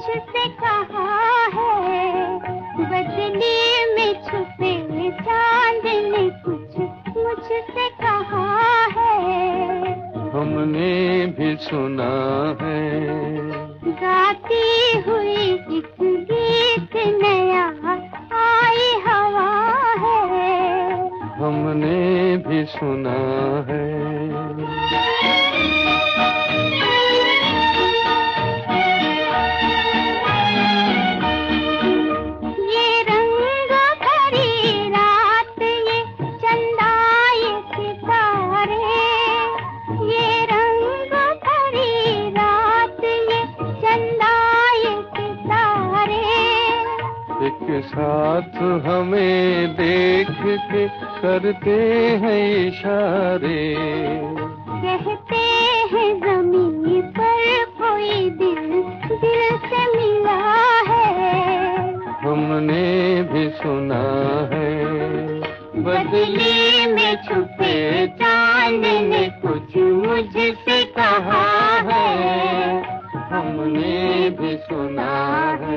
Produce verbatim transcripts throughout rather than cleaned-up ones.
मुझसे कहा है, बदले में छुपे चांद ने कुछ मुझसे कहा है। हमने भी सुना है, गाती हुई एक गीत नया आई हवा है। हमने भी सुना है। एक साथ हमें देख के करते हैं इशारे, कहते हैं ज़मीन पर कोई दिल दिल से मिला है। हमने भी सुना है, बदले में छुपे चांद ने कुछ मुझसे कहा है। हमने भी सुना है।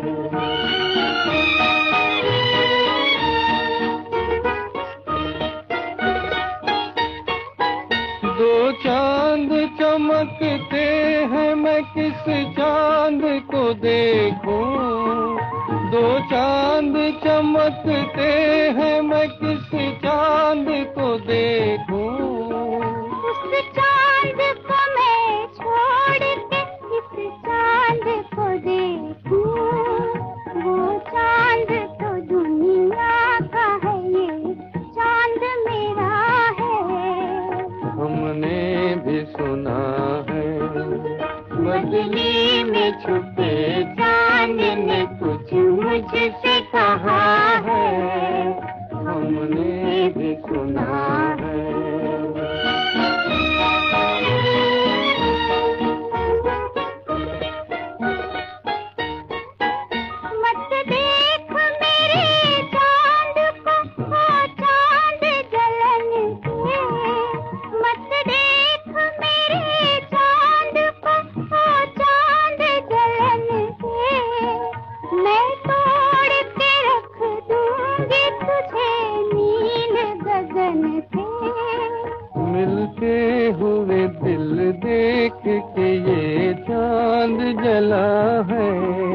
दो चांद चमकते हैं, मैं किस चांद को देखूं? दो चांद चमकते हैं, मैं किस चांद को देखूं? उस चांद को मैं छोड़ के इस चांद को देखूं। वो चांद तो दुनिया का है, ये चांद मेरा है। हमने भी सुना है, बदले में छुपे चांद ने कुछ मुझसे कहा है। हमने भी सुना है। मत देख मेरे चांद को, ओ चांद जलन से। मत देख मेरे चांद को, ओ चांद जलन से। मैं तोड़ के रख दूंगी तुझे नील गगन से। मिलते हुए दिल देख के ये चांद जला है।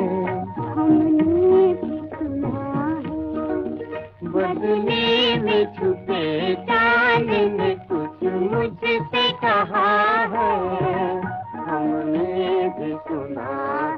हमने भी सुना है, बदले में छुपे चांद ने कुछ मुझसे कहा है। हमने भी सुना